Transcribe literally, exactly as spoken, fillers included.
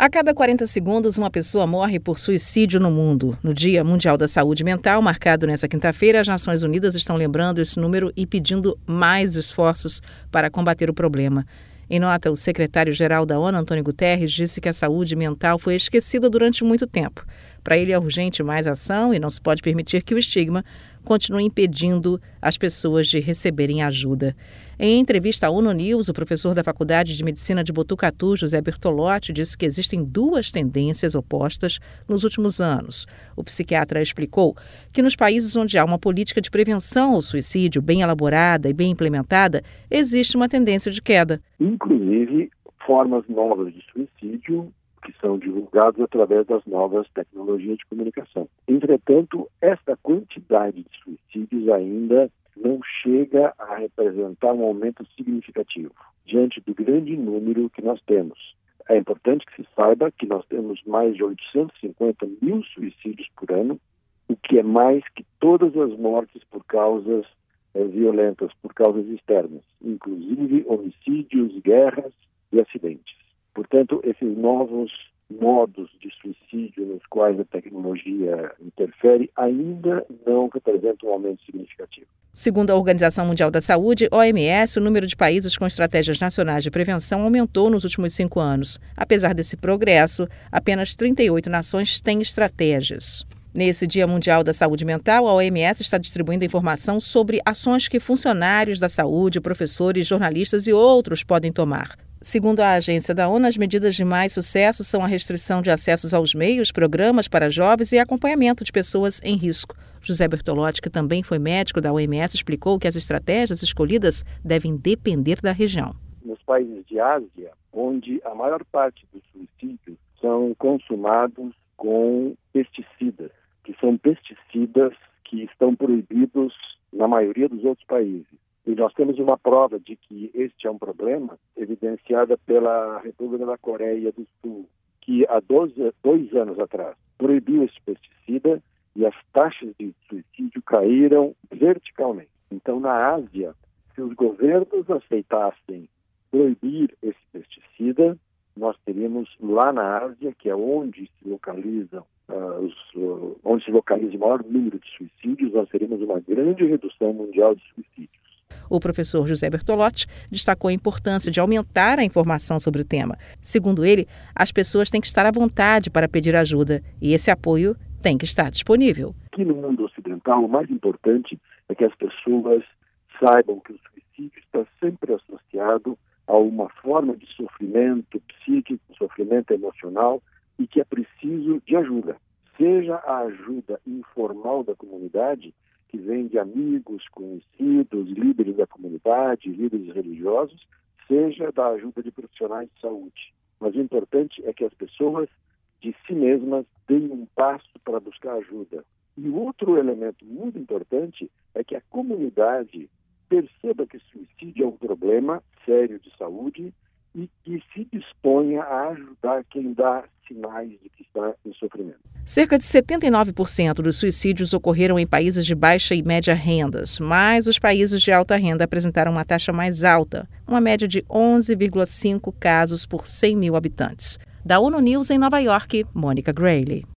A cada quarenta segundos, uma pessoa morre por suicídio no mundo. No Dia Mundial da Saúde Mental, marcado nesta quinta-feira, as Nações Unidas estão lembrando esse número e pedindo mais esforços para combater o problema. Em nota, o secretário-geral da ONU, Antônio Guterres, disse que a saúde mental foi esquecida durante muito tempo. Para ele é urgente mais ação e não se pode permitir que o estigma continue impedindo as pessoas de receberem ajuda. Em entrevista à ONU News, o professor da Faculdade de Medicina de Botucatu, José Bertolotti, disse que existem duas tendências opostas nos últimos anos. O psiquiatra explicou que nos países onde há uma política de prevenção ao suicídio bem elaborada e bem implementada, existe uma tendência de queda. Inclusive, formas novas de suicídio que são divulgados através das novas tecnologias de comunicação. Entretanto, esta quantidade de suicídios ainda não chega a representar um aumento significativo diante do grande número que nós temos. É importante que se saiba que nós temos mais de oitocentos e cinquenta mil suicídios por ano, o que é mais que todas as mortes por causas eh, violentas, por causas externas, inclusive homicídios, guerras e acidentes. Portanto, esses novos modos de suicídio nos quais a tecnologia interfere ainda não representam um aumento significativo. Segundo a Organização Mundial da Saúde, O M S, o número de países com estratégias nacionais de prevenção aumentou nos últimos cinco anos. Apesar desse progresso, apenas trinta e oito nações têm estratégias. Nesse Dia Mundial da Saúde Mental, a O M S está distribuindo informação sobre ações que funcionários da saúde, professores, jornalistas e outros podem tomar. Segundo a agência da ONU, as medidas de mais sucesso são a restrição de acessos aos meios, programas para jovens e acompanhamento de pessoas em risco. José Bertolotti, que também foi médico da O M S, explicou que as estratégias escolhidas devem depender da região. Nos países de Ásia, onde a maior parte dos suicídios são consumados com pesticidas, que são pesticidas que estão proibidos na maioria dos outros países. E nós temos uma prova de que este é um problema evidenciada pela República da Coreia do Sul, que há doze, dois anos atrás proibiu esse pesticida e as taxas de suicídio caíram verticalmente. Então, na Ásia, se os governos aceitassem proibir esse pesticida, nós teríamos lá na Ásia, que é onde se localizam uh, os, uh, onde se localiza o maior número de suicídios, nós teríamos uma grande redução mundial de suicídios. O professor José Bertolotti destacou a importância de aumentar a informação sobre o tema. Segundo ele, as pessoas têm que estar à vontade para pedir ajuda e esse apoio tem que estar disponível. Aqui no mundo ocidental, o mais importante é que as pessoas saibam que o suicídio está sempre associado a uma forma de sofrimento psíquico, sofrimento emocional e que é preciso de ajuda. Seja a ajuda informal da comunidade, que vem de amigos, conhecidos, líderes da comunidade, líderes religiosos, seja da ajuda de profissionais de saúde. Mas o importante é que as pessoas de si mesmas deem um passo para buscar ajuda. E o outro elemento muito importante é que a comunidade perceba que o suicídio é um problema sério de saúde e que se disponha a ajudar quem dá sinais de que está em sofrimento. Cerca de setenta e nove por cento dos suicídios ocorreram em países de baixa e média rendas, mas os países de alta renda apresentaram uma taxa mais alta, uma média de onze vírgula cinco casos por cem mil habitantes. Da ONU News em Nova York, Mônica Grayle.